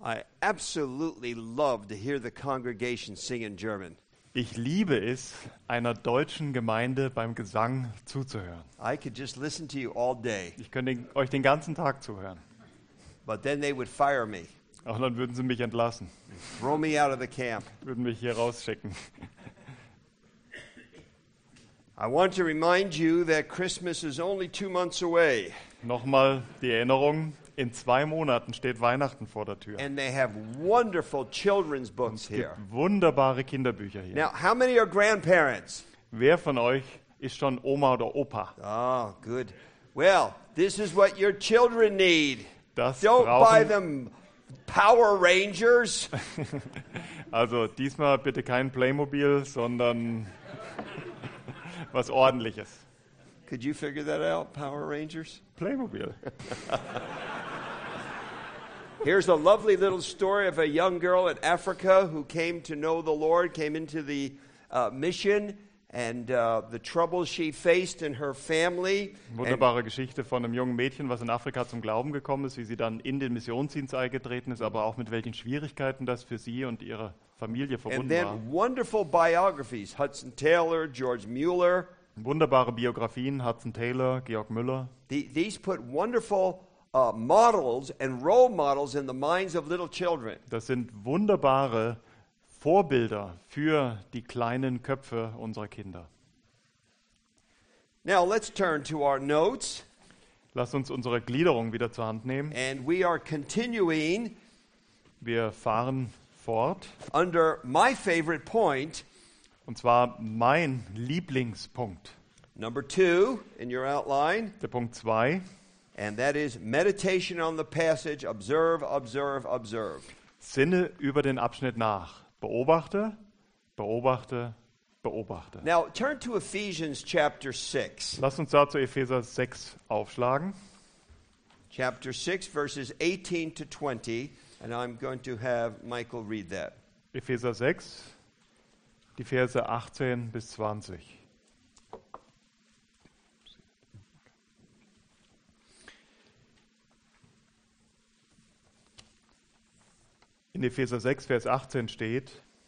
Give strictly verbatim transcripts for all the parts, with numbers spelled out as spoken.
I absolutely love to hear the congregation sing in German. Ich liebe es, einer deutschen Gemeinde beim Gesang zuzuhören. I could just listen to you all day, Ich könnte den- euch den ganzen Tag zuhören. but then they would fire me, Auch dann würden sie mich entlassen, throw me out of the camp. würden mich hier rausschicken. I want to remind you that Christmas is only two months away, Nochmal die Erinnerung, in zwei Monaten steht Weihnachten vor der Tür. and they have wonderful children's books Es gibt here. wunderbare Kinderbücher hier. Now, how many are grandparents? Wer von euch ist schon Oma oder Opa? Oh, good. Well, this is what your children need. Das Don't buy brauchen, them Power Rangers. also diesmal bitte kein Playmobil, sondern was Ordentliches. Could you figure that out, Power Rangers? Playmobil. Here's a lovely little story of a young girl in Africa who came to know the Lord, came into the uh, mission, and uh, the troubles she faced in her family. And, Wunderbare Geschichte von einem jungen Mädchen, was in Afrika zum Glauben gekommen ist, wie sie dann in den Missionsdienst eingetreten ist, aber auch mit welchen Schwierigkeiten das für sie und ihre Familie and verbunden war. then wonderful biographies, Hudson Taylor, George Mueller. Wunderbare Biografien, Hudson Taylor, Georg Müller. The, these put wonderful uh, models and role models in the minds of little children. Das sind wunderbare Vorbilder für die kleinen Köpfe unserer Kinder. Now let's turn to our notes, Lasst uns unsere Gliederung wieder zur Hand nehmen. and we are continuing Wir fahren fort. under my favorite point, Und zwar mein Lieblingspunkt. number two in your outline, Der Punkt zwei. and that is meditation on the passage, observe, observe, observe. Sinne über den Abschnitt nach. Beobachte, beobachte, beobachte. Now turn to Ephesians chapter six. Lasst uns dazu Epheser sechs aufschlagen. Chapter six, verses eighteen to twenty, and I'm going to have Michael read that. Epheser sechs, die Verse achtzehn bis zwanzig. In Epheser sechs, Vers achtzehn steht: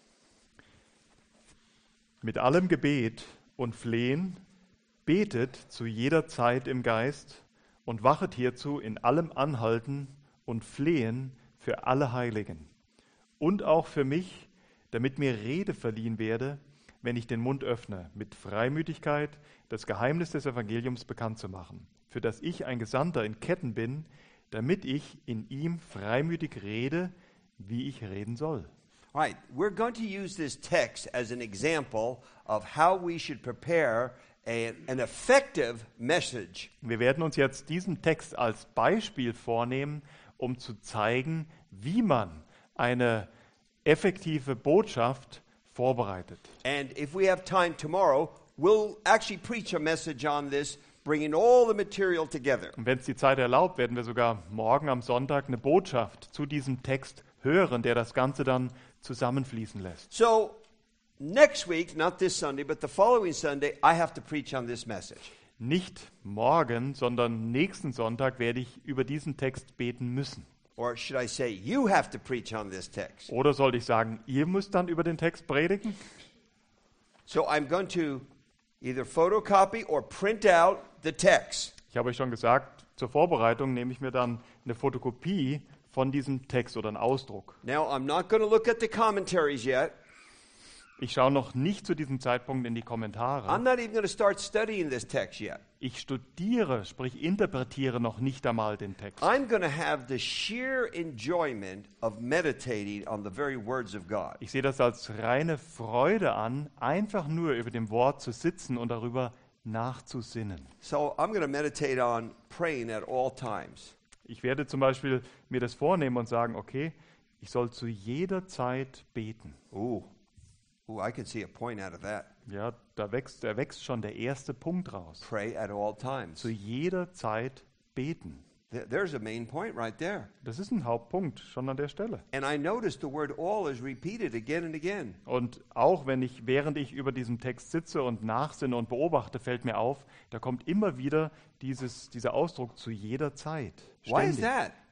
Mit allem Gebet und Flehen betet zu jeder Zeit im Geist und wachet hierzu in allem Anhalten und Flehen für alle Heiligen und auch für mich, damit mir Rede verliehen werde, wenn ich den Mund öffne, mit Freimütigkeit das Geheimnis des Evangeliums bekannt zu machen, für das ich ein Gesandter in Ketten bin, damit ich in ihm freimütig rede, wie ich reden soll. All right, we're going to use this text as an example of how we should prepare a, an effective message. Wir werden uns jetzt diesen Text als Beispiel vornehmen, um zu zeigen, wie man eine effektive Botschaft vorbereitet. And if we have time tomorrow, we'll actually preach a message on this, bringing all the material together. Und wenn es die Zeit erlaubt, werden wir sogar morgen am Sonntag eine Botschaft zu diesem Text hören, der das Ganze dann zusammenfließen lässt. So, next week, not this Sunday, but the following Sunday, I have to preach on this message. Nicht morgen, sondern nächsten Sonntag werde ich über diesen Text beten müssen. Or should I say, you have to preach on this text. Oder sollte ich sagen, ihr müsst dann über den Text predigen? So I'm going to either photocopy or print out the text. Ich habe euch schon gesagt, zur Vorbereitung nehme ich mir dann eine Fotokopie von diesem Text oder einen Ausdruck. Now, I'm not going to look at the commentaries yet. Ich schaue noch nicht zu diesem Zeitpunkt in die I'm Kommentare. not even going to start studying this text yet. Ich studiere, sprich interpretiere noch nicht einmal den Text. I'm going to have the sheer enjoyment of meditating on the very words of God. Ich sehe das als reine Freude an, einfach nur über dem Wort zu sitzen und darüber nachzusinnen. So I'm going to meditate on praying at all times. Ich werde zum Beispiel mir das vornehmen und sagen, okay, ich soll zu jeder Zeit beten. Ooh, ooh, I can see a point out of that. Ja, da wächst, da wächst schon der erste Punkt raus. Pray at all times. Zu jeder Zeit beten. Th- There's a main point right there. Das ist ein Hauptpunkt schon an der Stelle. And I noticed the word all is repeated again and again. Und auch wenn ich, während ich über diesem Text sitze und nachsinne und beobachte, fällt mir auf, da kommt immer wieder dieses, dieser Ausdruck zu jeder Zeit. Why is Ständig. that?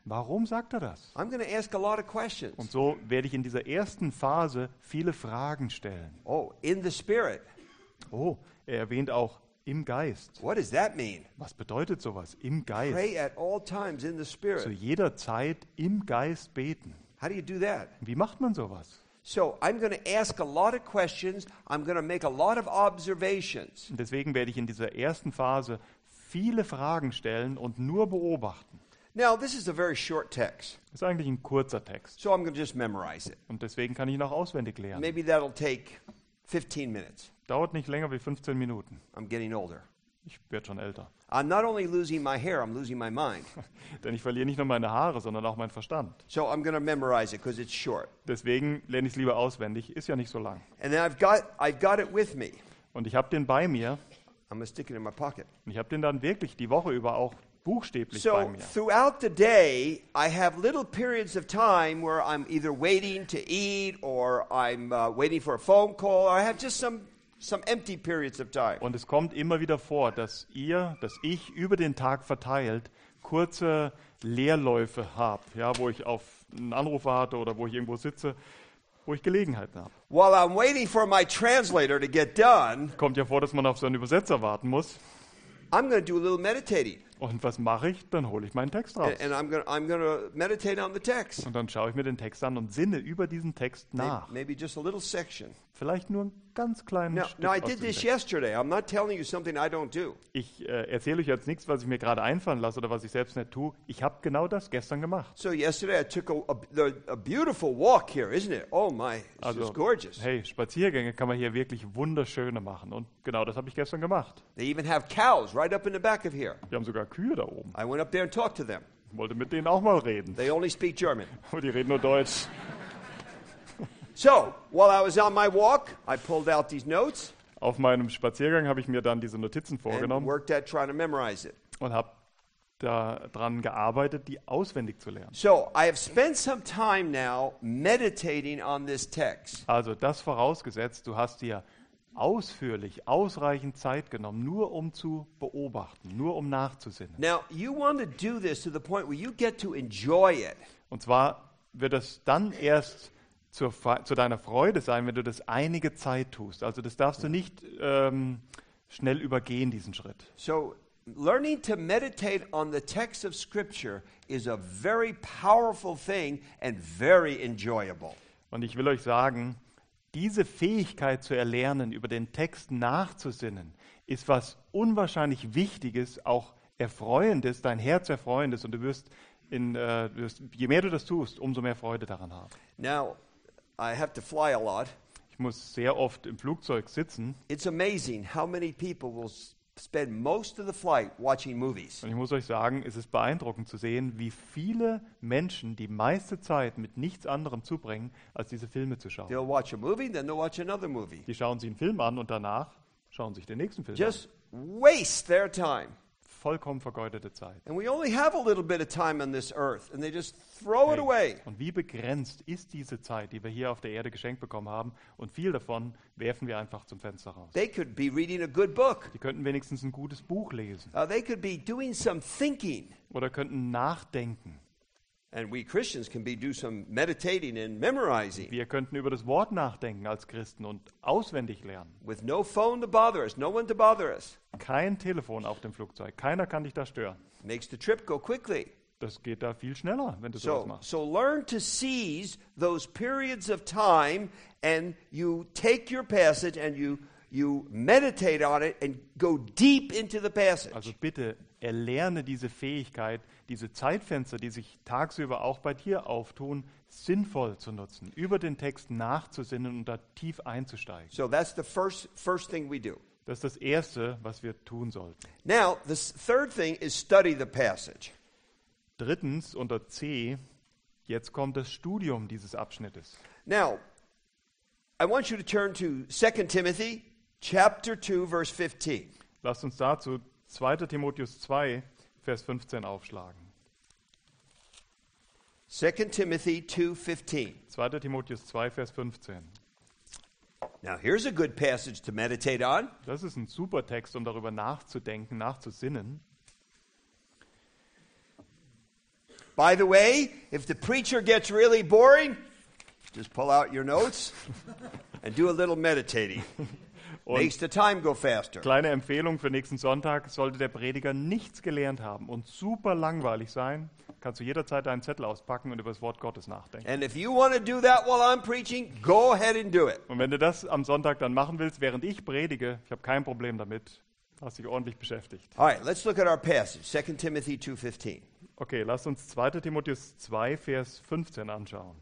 Warum sagt er das? I'm going to ask a lot of questions. Und so werde ich in dieser ersten Phase viele Fragen stellen. Oh, in the Spirit. Oh, er erwähnt auch im Geist. What does that mean? Was bedeutet sowas? Im Pray Geist. at all times in the Zu Spirit. jeder Zeit im Geist beten. How do you do that? Wie macht man sowas? So I'm going to ask a lot of questions. I'm going to make a lot of observations. Und deswegen werde ich in dieser ersten Phase viele Fragen stellen und nur beobachten. Now, this is a very short text, Das ist eigentlich ein kurzer Text. so I'm going to just memorize it. Und deswegen kann ich ihn auch auswendig lernen. Maybe that'll take fifteen minutes. Dauert nicht länger wie fünfzehn Minuten. I'm getting older. Ich werde schon älter. I'm not only losing my hair, I'm losing my mind. Denn ich verliere nicht nur meine Haare, sondern auch meinen Verstand. So I'm going to memorize it because it's short. Deswegen lerne ich es lieber auswendig. Ist ja nicht so lang. And then I've got, I've got it with me. Und ich habe den bei mir. I'm going to stick it in my pocket. Und ich habe den dann wirklich die Woche über auch buchstäblich bei So mir. throughout the day, I have little periods of time where I'm either waiting to eat or I'm uh, waiting for a phone call or I have just some, some empty periods of time. Und es kommt immer wieder vor, dass ihr, dass ich über den Tag verteilt kurze Leerläufe habe, ja, wo ich auf einen Anruf warte oder wo ich irgendwo sitze, wo ich Gelegenheiten habe. While I'm waiting for my translator to get done, Kommt ja vor, dass man auf so einen Übersetzer warten muss. I'm going to do a little meditating. Und was mache ich? Dann hole ich meinen Text raus. And, and I'm going I'm going to meditate on the text. Und dann schaue ich mir den Text an und sinne über diesen Text May- nach. Maybe just a little section. Vielleicht nur einen ganz kleinen Now, Stück now I aus did dem this Text. yesterday. I'm not telling you something I don't do. Ich äh, erzähle euch jetzt nichts, was ich mir gerade einfallen lasse oder was ich selbst nicht tue. Ich habe genau das gestern gemacht. So yesterday I took a, a, the- a beautiful walk here, isn't it? Oh my, it's Also, just gorgeous. hey, Spaziergänge kann man hier wirklich wunderschöne machen. Und genau das habe ich gestern gemacht. They even have cows right up in the back of here. Wir haben sogar Kühe da oben. I went up there and talked to them. Ich wollte mit denen auch mal reden. They only speak German. Aber die reden nur Deutsch. So while I was on my walk, I pulled out these notes Auf meinem Spaziergang habe ich mir dann diese Notizen and vorgenommen worked at trying to memorize it. und habe daran gearbeitet, die auswendig zu lernen. So I have spent some time now meditating on this text. Also das vorausgesetzt, du hast dir ausführlich, ausreichend Zeit genommen, nur um zu beobachten, nur um nachzusinnen. Now, you want to do this to the point where you get to enjoy it. Und zwar wird es dann erst zur, Fre- zu deiner Freude sein, wenn du das einige Zeit tust. Also das darfst du nicht ähm, schnell übergehen, diesen Schritt. So, learning to meditate on the text of Scripture is a very powerful thing and very enjoyable. Und ich will euch sagen, diese Fähigkeit zu erlernen, über den Text nachzusinnen, ist was unwahrscheinlich Wichtiges, auch Erfreuendes, dein Herz Erfreuendes. Und du wirst, in, äh, du wirst, je mehr du das tust, umso mehr Freude daran haben. Now, I have to fly a lot. Ich muss sehr oft im Flugzeug sitzen It's amazing how many people will s- spend most of the flight watching movies. und ich muss euch sagen, es ist beeindruckend zu sehen, wie viele Menschen die meiste Zeit mit nichts anderem zubringen, als diese Filme zu schauen. They'll watch a movie, then they'll watch another movie. Die schauen sich einen Film an und danach schauen sich den nächsten Film Just waste their time. an. Vollkommen vergeudete Zeit. And we only have a little bit of time on this earth, and they just throw it away. Und wie begrenzt ist diese Zeit, die wir hier auf der Erde geschenkt bekommen haben? Und viel davon werfen wir einfach zum Fenster raus. They could be reading a good book. Die könnten wenigstens ein gutes Buch lesen Uh, they could be doing some thinking. oder könnten nachdenken. And we Christians can be do some meditating and memorizing Wir könnten über das Wort nachdenken als Christen und auswendig lernen. with no phone to bother us, no one to bother us. Kein Telefon auf dem Flugzeug. Keiner kann dich da stören. Makes the trip go quickly. Das geht da viel schneller, wenn du sowas So, machst. so learn to seize those periods of time, and you take your passage and you you meditate on it and go deep into the passage. Also bitte erlerne diese Fähigkeit, diese Zeitfenster, die sich tagsüber auch bei dir auftun, sinnvoll zu nutzen, über den Text nachzusinnen und da tief einzusteigen. So that's the first first thing we do. Das ist das Erste, was wir tun sollten. Now, the s- third thing is study the passage. Drittens, unter C, jetzt kommt das Studium dieses Abschnittes. Now, I want you to turn to Second Timothy chapter two verse fifteen. Lasst uns dazu zweiter Timotheus zwei, Vers fünfzehn aufschlagen. Second Timothy two fifteen. zweiter Timotheus zwei, Vers fünfzehn. Now, here's a good passage to meditate on. Das ist ein super Text, um darüber nachzudenken, nachzusinnen. By the way, if the preacher gets really boring, just pull out your notes and do a little meditating. Makes the time go faster. Kleine Empfehlung für nächsten Sonntag: Sollte der Prediger nichts gelernt haben und super langweilig sein, kannst du jederzeit deinen Zettel auspacken und über das Wort Gottes nachdenken. And if you want to do that while I'm preaching, go ahead and do it. Und wenn du das am Sonntag dann machen willst, während ich predige, ich habe kein Problem damit, hast dich ordentlich beschäftigt. All right, let's look at our passage, Second Timothy two fifteen. Okay, lasst uns zweiter Timotheus zwei, Vers fünfzehn anschauen.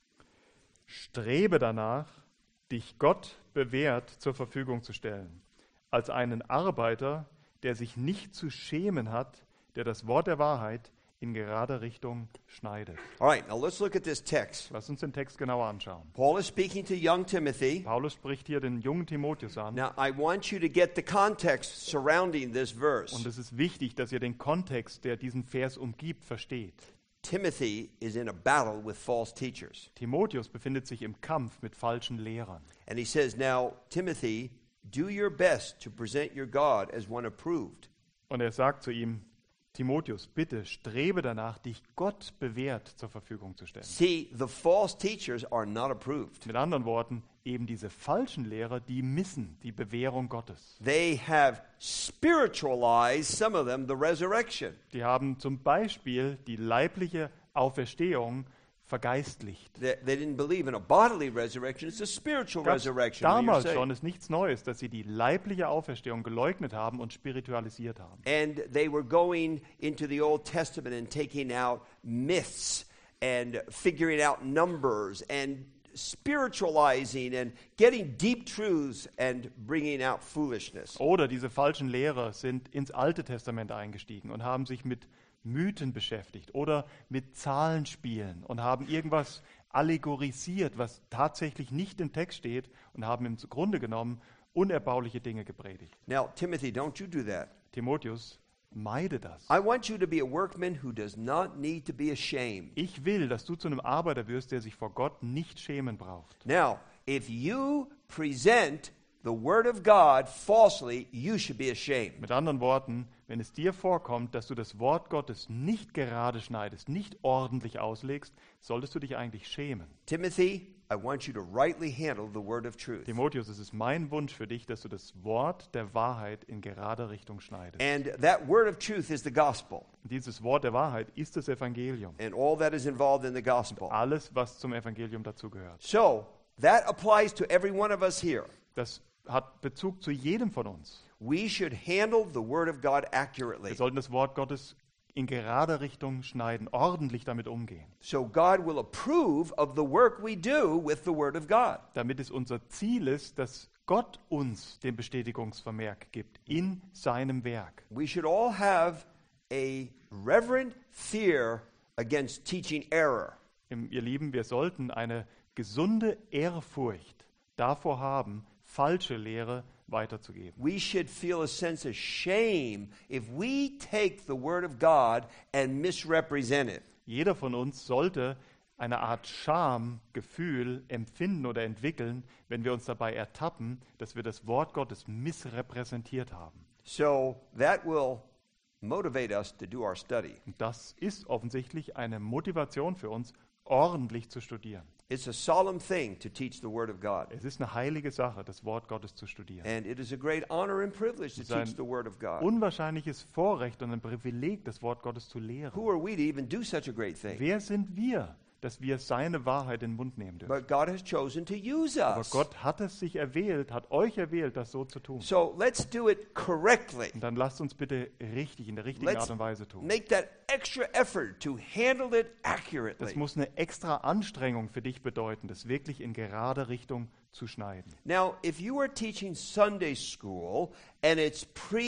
Strebe danach, dich Gott bewährt zur Verfügung zu stellen, als einen Arbeiter, der sich nicht zu schämen hat, der das Wort der Wahrheit in gerade Richtung schneidet. All right, now let's look at this text. Lass uns den Text genauer anschauen. Paul is speaking to young Timothy. Paulus spricht hier den jungen Timotheus an. Now, I want you to get the context surrounding this verse. Und es ist wichtig, dass ihr den Kontext, der diesen Vers umgibt, versteht. Timothy is in a battle with false teachers. Timotheus befindet sich im Kampf mit falschen Lehrern. And he says, now, Timothy, do your best to present your God as one approved. Und er sagt zu ihm, Timotheus, bitte strebe danach, dich Gott bewährt zur Verfügung zu stellen. See, the false teachers are not approved. Mit anderen Worten, eben diese falschen Lehrer, die missen die Bewährung Gottes. They have spiritualized, some of them, the resurrection. Die haben zum Beispiel die leibliche Auferstehung vergeistlicht. They, they didn't believe in a bodily resurrection, it's a spiritual Gab's resurrection. what you're damals saying. schon ist nichts Neues, dass sie die leibliche Auferstehung geleugnet haben und spiritualisiert haben. And they were going into the Old Testament and taking out myths and figuring out numbers and spiritualizing and getting deep truths and bringing out foolishness. Oder diese falschen Lehrer sind ins Alte Testament eingestiegen und haben sich mit Mythen beschäftigt oder mit Zahlenspielen und haben irgendwas allegorisiert, was tatsächlich nicht im Text steht, und haben im Grunde genommen unerbauliche Dinge gepredigt. Now, Timothy, don't you do that. Timotheus, meide das. I want you to be a workman who does not need to be ashamed. Ich will, dass du zu einem Arbeiter wirst, der sich vor Gott nicht schämen braucht. Now, if you present the word of God falsely, you should be ashamed. Mit anderen Worten, wenn es dir vorkommt, dass du das Wort Gottes nicht gerade schneidest, nicht ordentlich auslegst, solltest du dich eigentlich schämen. Timothy, I want you to rightly handle the word of truth. Timotheus, es ist mein Wunsch für dich, dass du das Wort der Wahrheit in gerade Richtung schneidest. And that word of truth is the gospel Und dieses Wort der Wahrheit ist das Evangelium. and all that is involved in the gospel. Alles, was zum Evangelium dazugehört. So, that applies to every one of us here. Das hat Bezug zu jedem von uns. We should handle the word of God accurately. Wir sollten das Wort Gottes in gerade Richtung schneiden, ordentlich damit umgehen, So God will approve of the work we do with the word of God. damit es unser Ziel ist, dass Gott uns den Bestätigungsvermerk gibt in seinem Werk. We should all have a reverent fear against teaching error. Im- Ihr Lieben, wir sollten eine gesunde Ehrfurcht davor haben, falsche Lehre weiterzugeben. We should feel a sense of shame if we take the word of God and misrepresent it. Jeder von uns sollte eine Art Schamgefühl empfinden oder entwickeln, wenn wir uns dabei ertappen, dass wir das Wort Gottes missrepräsentiert haben. So that will motivate us to do our study. Und das ist offensichtlich eine Motivation für uns, ordentlich zu studieren. It's a solemn thing to teach the word of God. Es ist eine heilige Sache, das Wort Gottes zu studieren. And it is a great honor and privilege to Es ist ein teach the word of God. unwahrscheinliches Vorrecht und ein Privileg, das Wort Gottes zu lehren. Who are we to even do such a great thing? Wer sind wir, dass wir seine Wahrheit in den Mund nehmen dürfen? But God has chosen to use Aber us. Gott hat es sich erwählt, hat euch erwählt, das so zu tun. So let's do it correctly. Und dann lasst uns bitte richtig, in der richtigen Let's Art und Weise tun. make that extra effort to handle it Das accurately. muss eine extra Anstrengung für dich bedeuten, das wirklich in gerade Richtung zu schneiden. Now, if you are teaching Sunday school and it's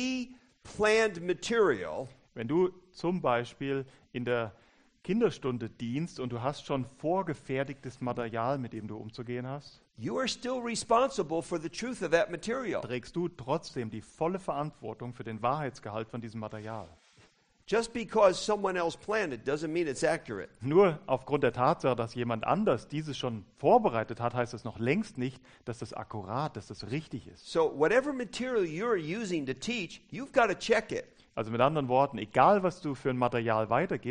pre-planned material, Wenn du zum Beispiel in der Kinderstunde dienst und du hast schon vorgefertigtes Material, mit dem du umzugehen hast, you are still responsible for the truth of that material. trägst du trotzdem die volle Verantwortung für den Wahrheitsgehalt von diesem Material. Just because someone else planned it doesn't mean it's accurate. Nur aufgrund der Tatsache, dass jemand anders dieses schon vorbereitet hat, heißt das noch längst nicht, dass das akkurat, dass das richtig ist. So whatever material you're using to teach, you've got to check it. Also mit anderen Worten, egal was du für ein Material weitergibst, bei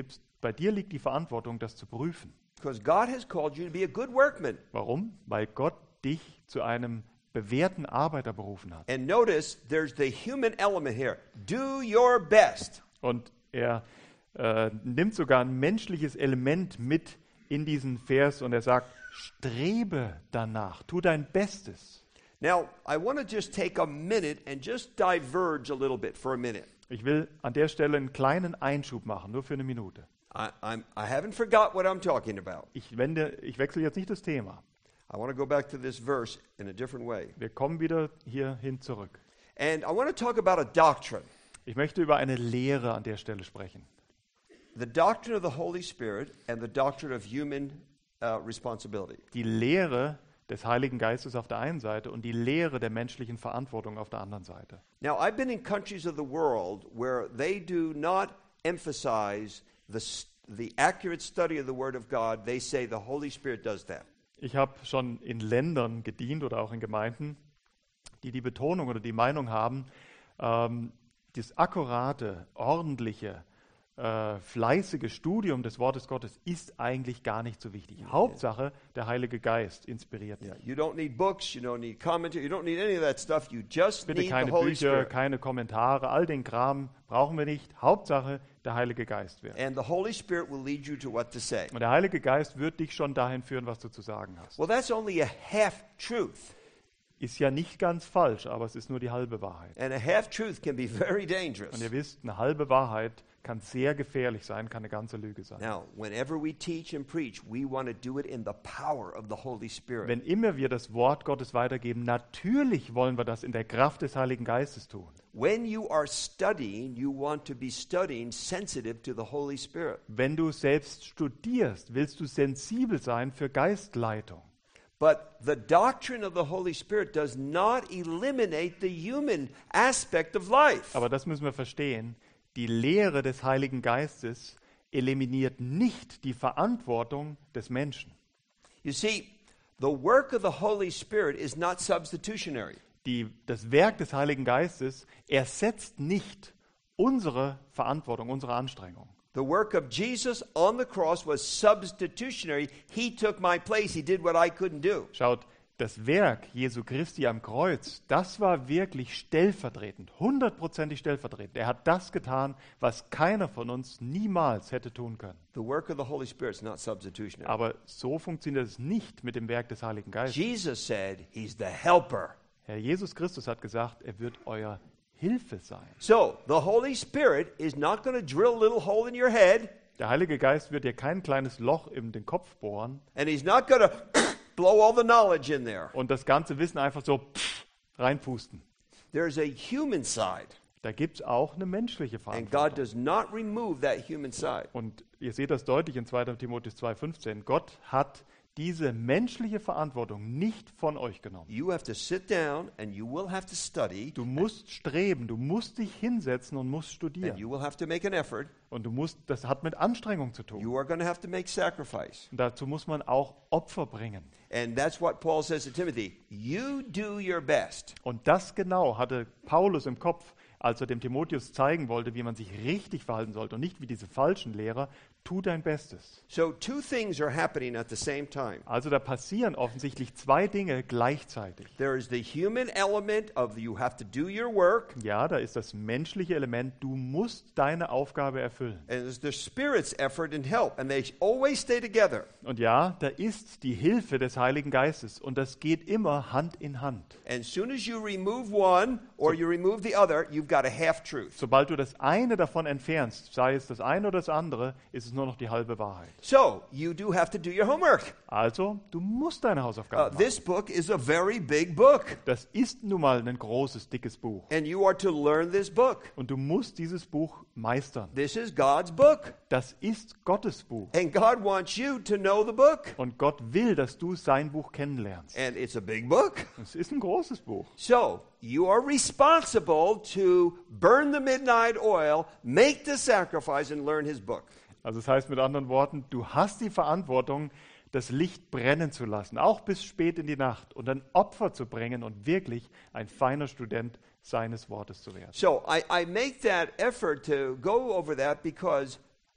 bei dir liegt die Verantwortung, das zu prüfen. Because God has called you to be a good workman. Warum? Weil Gott dich zu einem bewährten Arbeiter berufen hat. And notice there's the human element here. Do your best. Und er äh, nimmt sogar ein menschliches Element mit in diesen Vers und er sagt, strebe danach, tu dein Bestes. Now, I want to just take a minute and just diverge a little bit for a minute. Ich will an der Stelle einen kleinen Einschub machen, nur für eine Minute. I, I'm, I haven't forgot what I'm talking about. Ich, wende, ich wechsle jetzt nicht das Thema. I want to go back to this verse in a different way. Wir kommen wieder hierhin zurück. And I want to talk about a doctrine. Ich möchte über eine Lehre an der Stelle sprechen. The doctrine of the Holy Spirit and the doctrine of human uh, responsibility. Die Lehre des Heiligen Geistes auf der einen Seite und die Lehre der menschlichen Verantwortung auf der anderen Seite. Now, I've been in countries of the world where they do not emphasize the, the accurate study of the Word of God. They say the Holy Spirit does that. Ich habe schon in Ländern gedient oder auch in Gemeinden, die die Betonung oder die Meinung haben, ähm, das akkurate, ordentliche, äh, fleißige Studium des Wortes Gottes ist eigentlich gar nicht so wichtig. Hauptsache, der Heilige Geist inspiriert dich. Yeah, you don't need books, you don't need commentary, you don't need any of that stuff. You just Bitte need the keine Holy Bücher, Spirit. keine Kommentare, all den Kram brauchen wir nicht. Hauptsache, der Heilige Geist wird. And the Holy Spirit will lead you to what to say. Und der Heilige Geist wird dich schon dahin führen, was du zu sagen hast. Well, that's only a half truth. Ist ja nicht ganz falsch, aber es ist nur die halbe Wahrheit. And a half truth can be very Und dangerous. ihr wisst, eine halbe Wahrheit kann sehr gefährlich sein, kann eine ganze Lüge sein. Now, whenever we teach and preach, we want to do it in the power of the Holy Spirit. Wenn immer wir das Wort Gottes weitergeben, natürlich wollen wir das in der Kraft des Heiligen Geistes tun. When you are studying, you want to be studying sensitive to the Holy Spirit. Wenn du selbst studierst, willst du sensibel sein für Geistleitung. But the doctrine of the Holy Spirit does not eliminate the human aspect of life. Aber das müssen wir verstehen. Die Lehre des Heiligen Geistes eliminiert nicht die Verantwortung des Menschen. You see, the work of the Holy Spirit is not substitutionary. Die, das Werk des Heiligen Geistes ersetzt nicht unsere Verantwortung, unsere Anstrengung. The work of Jesus on the cross was substitutionary. He took my place. He did what I couldn't do. Schaut, das Werk Jesu Christi am Kreuz, das war wirklich stellvertretend, hundertprozentig stellvertretend. Er hat das getan, was keiner von uns niemals hätte tun können. The work of the Holy Spirit is not substitutionary. Aber so funktioniert es nicht mit dem Werk des Heiligen Geistes. Jesus said he's the helper. Herr Jesus Christus hat gesagt, er wird euer Hilfe sein. So, the Holy Spirit is not going to drill a little hole in your head, Der Heilige Geist wird dir kein kleines Loch in den Kopf bohren and he's not going to blow all the knowledge in there. und das ganze Wissen einfach so pff, reinpusten. There's a human side, Da gibt es auch eine menschliche and God Verantwortung. does not remove that human side. Und ihr seht das deutlich in zweiter Timotheus zwei fünfzehn. Gott hat diese menschliche Verantwortung nicht von euch genommen. You have to sit down and you will have to study Du musst streben, du musst dich hinsetzen und musst and studieren. you will have to make an effort. Und du musst, das hat mit Anstrengung zu tun. You are going to have to make sacrifice. Und dazu muss man auch Opfer bringen. And that's what Paul says to Timothy. You do your best. Und das genau hatte Paulus im Kopf, als er dem Timotheus zeigen wollte, wie man sich richtig verhalten sollte und nicht wie diese falschen Lehrer. Tu dein Bestes. So two things are happening at the same time. Also da passieren offensichtlich zwei Dinge gleichzeitig. There is the human element of you have to do your work, Ja, da ist das menschliche Element, du musst deine Aufgabe erfüllen. and there's the Spirit's effort and help, and they always stay together. Und ja, da ist die Hilfe des Heiligen Geistes und das geht immer Hand in Hand. And as soon as you remove one or you remove the other, you've got a half truth. Sobald du das eine davon entfernst, sei es das eine oder das andere, ist es nur noch die halbe Wahrheit. So you do have to do your homework. Also, du musst deine Uh, Hausaufgaben machen. this book is a very big book, Das ist nun mal ein großes, dickes Buch. and you are to learn this book. Und du musst dieses Buch meistern. This is God's book, Das ist Gottes Buch. and God wants you to know the book. Und Gott will, dass du sein Buch kennenlernst. And it's a big book. Es ist ein großes Buch. So you are responsible to burn the midnight oil, make the sacrifice, and learn his book. Also das heißt mit anderen Worten, du hast die Verantwortung, das Licht brennen zu lassen, auch bis spät in die Nacht und ein Opfer zu bringen und wirklich ein feiner Student seines Wortes zu werden. So I, I make that effort to go over that because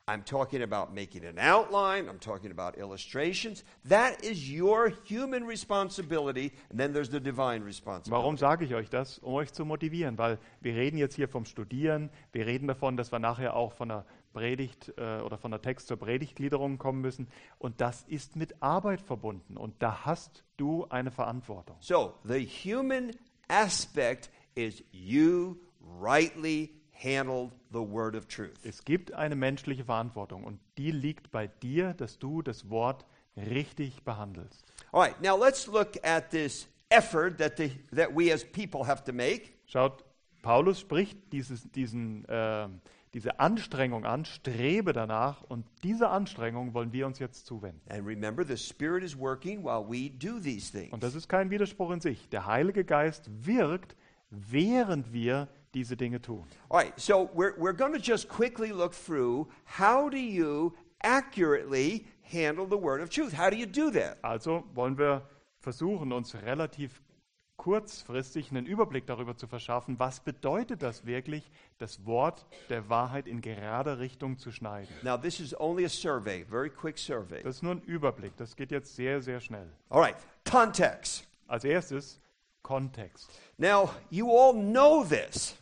I'm talking about making an outline. I'm talking about illustrations. That is your human responsibility. And then there's the divine responsibility. Warum sage ich euch das? Um euch zu motivieren, weil wir reden jetzt hier vom Studieren, wir reden davon, dass wir nachher auch von der Predigt äh, oder von der Text zur Predigtgliederung kommen müssen. Und das ist mit Arbeit verbunden. Und da hast du eine Verantwortung. So, the human aspect is you rightly handle the word of truth. Es gibt eine menschliche Verantwortung und die liegt bei dir, dass du das Wort richtig behandelst. All right, now let's look at this effort that, the, that we as people have to make. Schaut, Paulus spricht dieses, diesen, äh, diese Anstrengung an, strebe danach und dieser Anstrengung wollen wir uns jetzt zuwenden. And remember, the Spirit is working while we do these things. Und das ist kein Widerspruch in sich. Der Heilige Geist wirkt, während wir diese Dinge tun. All right, so we're, we're going to just quickly look through how do you accurately handle the word of truth? How do you do that? Also wollen wir versuchen, uns relativ kurzfristig einen Überblick darüber zu verschaffen, was bedeutet das wirklich, das Wort der Wahrheit in gerade Richtung zu schneiden. Now, this is only a survey, very quick survey. Das ist nur ein Überblick, das geht jetzt sehr, sehr schnell. All right, context. Als erstes Kontext. Now, you all know this.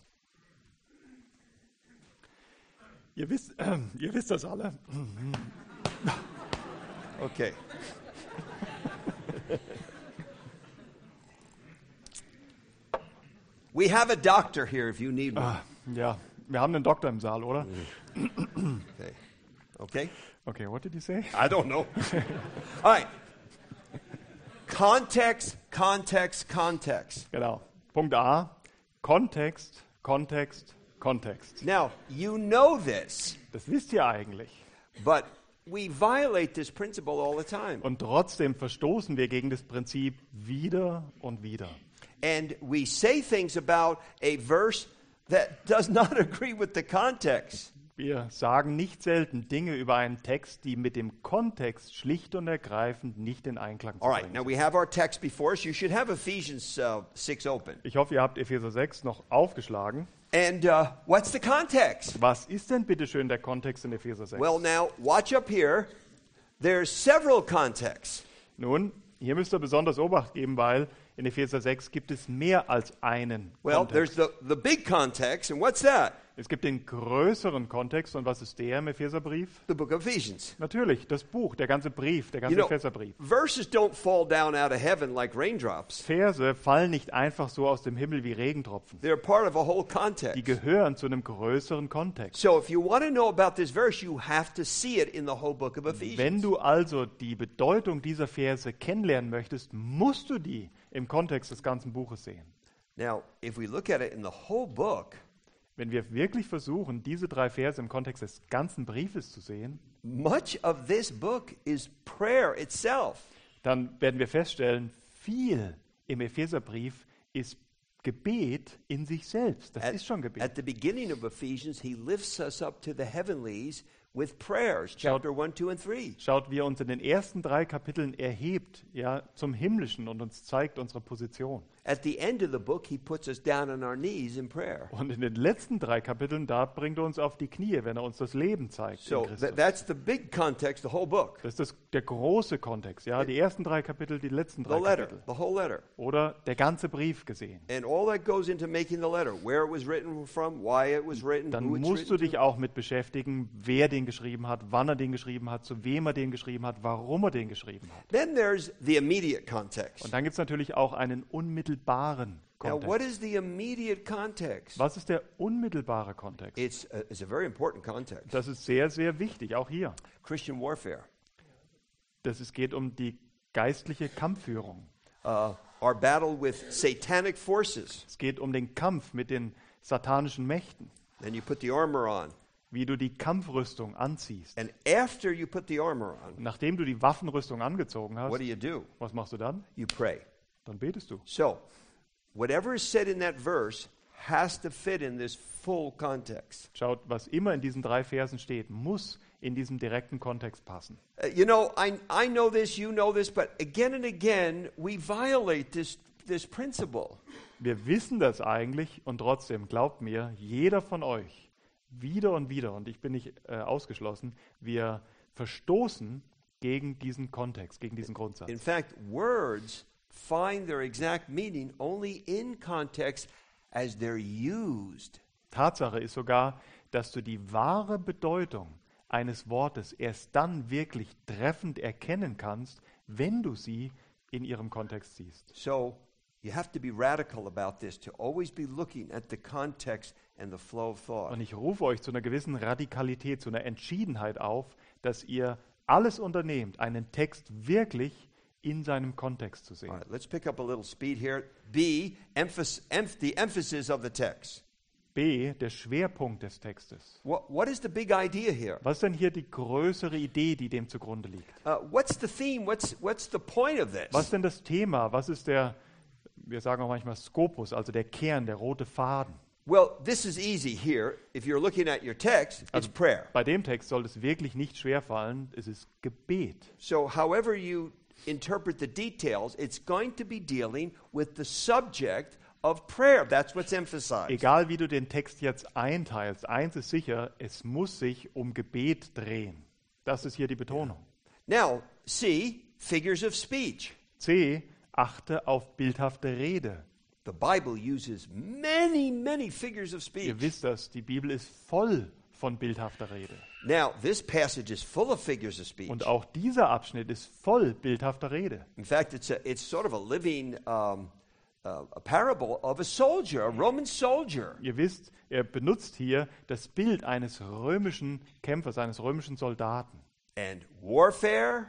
Ihr wisst, äh, ihr wisst das alle. Okay. We have a doctor here if you need one. Ah, ja, wir haben einen Doktor im Saal, oder? Okay. Okay? Okay, what did you say? I don't know. All right. Context, context, context. Genau. Punkt A, Kontext, Kontext, Kontext. Now, you know this, Das wisst ihr eigentlich. but we violate this principle all the time. Und trotzdem verstoßen wir gegen das Prinzip wieder und wieder. And we say things about a verse that does not agree with the context. Wir sagen nicht selten Dinge über einen Text, die mit dem Kontext schlicht und ergreifend nicht in Einklang zu All right, bringen now sind. we have our text before us. You should have Ephesians uh, six open. Ich hoffe, ihr habt Epheser sechs noch aufgeschlagen. And uh, what's the context? Was ist denn bitte schön der Kontext in Epheser sechs? Well, now, watch up here. There's several contexts. Nun, hier müsst ihr besonders Obacht geben, weil in Epheser sechs gibt es mehr als einen Well, there's Kontext. the, the big context, and what's that? Es gibt den größeren Kontext und was ist der im Epheserbrief? The book of Ephesians. Natürlich, das Buch, der ganze Brief, der You ganze know, Epheserbrief. verses don't fall down out of heaven like raindrops. Verse fallen nicht einfach so aus dem Himmel wie Regentropfen. They're part of a whole Die context. gehören zu einem größeren Kontext. So if you want to know about this verse, you have to see it in the whole book of Wenn Ephesians. du also die Bedeutung dieser Verse kennenlernen möchtest, musst du die im Kontext des ganzen Buches sehen. Now, if we look at it in the whole book, Wenn wir wirklich versuchen, diese drei Verse im Kontext des ganzen Briefes zu sehen, much of this book is prayer itself. dann werden wir feststellen, viel im Epheserbrief ist Gebet in sich selbst. Das At, ist schon Gebet. at the beginning of Ephesians, he lifts us up to the heavenlies with prayers, chapter one, two, and three. Schaut, wie er uns in den ersten drei Kapiteln erhebt, ja, zum Himmlischen und uns zeigt unsere Position. At the end of the book, he puts us down on our knees in prayer. Und in den letzten drei Kapiteln, da bringt er uns auf die Knie, wenn er uns das Leben zeigt So in Christus. th- that's the big context, the whole book. Das ist das, der große Kontext, ja, die ersten drei Kapitel, die letzten The drei letter, Kapitel. the whole letter. Oder der ganze Brief gesehen. And all that goes into making the letter, where it was written from, why it was written, Dann who it's musst du written dich to. auch mit beschäftigen, wer den geschrieben hat, wann er den geschrieben hat, zu wem er den geschrieben hat, warum er den geschrieben hat. Then there's the immediate context. Und dann gibt es natürlich auch einen unmittelbaren Now, what Kontext. is the immediate context? Was ist der unmittelbare Kontext? It's a, it's a very important context. Das ist sehr, sehr wichtig, auch hier. Christian warfare. Das es geht um die geistliche Kampfführung. Uh, our battle with satanic forces. Es geht um den Kampf mit den satanischen Mächten, Then you put the armor on. wie du die Kampfrüstung anziehst. And after you put the armor Und on, nachdem du die Waffenrüstung angezogen what hast, do you do? was machst du dann? You pray. Dann betest du. So, whatever is said in that verse has to fit in this full context. Schaut, was immer in diesen drei Versen steht, muss in diesem direkten Kontext passen. Uh, you know, I, I know this, you know this, but again and again, we violate this, this principle. Wir wissen das eigentlich und trotzdem, glaubt mir, jeder von euch wieder und wieder, und ich bin nicht äh, ausgeschlossen, wir verstoßen gegen diesen Kontext, gegen diesen Grundsatz. In fact, words find their exact meaning only in context as they're used. Tatsache ist sogar, dass du die wahre Bedeutung eines Wortes erst dann wirklich treffend erkennen kannst, wenn du sie in ihrem Kontext siehst. So you have to be radical about this, to always be looking at the context and the flow of thought. Und ich rufe euch zu einer gewissen Radikalität, zu einer Entschiedenheit auf, dass ihr alles unternehmt, einen Text wirklich in seinem Kontext zu sehen. All right, let's pick up a little speed here. B, emphasis, emph- the emphasis of the text. B, der Schwerpunkt des Textes. What, what is the big idea here? Was ist denn hier die größere Idee, die dem zugrunde liegt? Uh, what's the theme? What's, what's the point of Was ist this? denn das Thema? Was ist der, wir sagen auch manchmal Skopus, also der Kern, der rote Faden? Well, this is easy here. If you're looking at your text, it's Also prayer. bei dem Text soll es wirklich nicht schwerfallen, es ist Gebet. So however you interpret the details, it's going to be dealing with the subject of prayer. That's what's emphasized. Egal wie du den Text jetzt einteilst, eins ist sicher, es muss sich um Gebet drehen. Das ist hier die Betonung. Now, C, figures of speech. C, achte auf bildhafte Rede. The Bible uses many, many figures of speech. Ihr wisst das, die Bibel ist voll von bildhafter Rede. Now, this passage is full of figures of speech. Und auch dieser Abschnitt ist voll bildhafter Rede. In fact, it's, a, it's sort of a living um, uh, a parable of a soldier, a Roman soldier. Ihr wisst, er benutzt hier das Bild eines römischen Kämpfers, eines römischen Soldaten And warfare.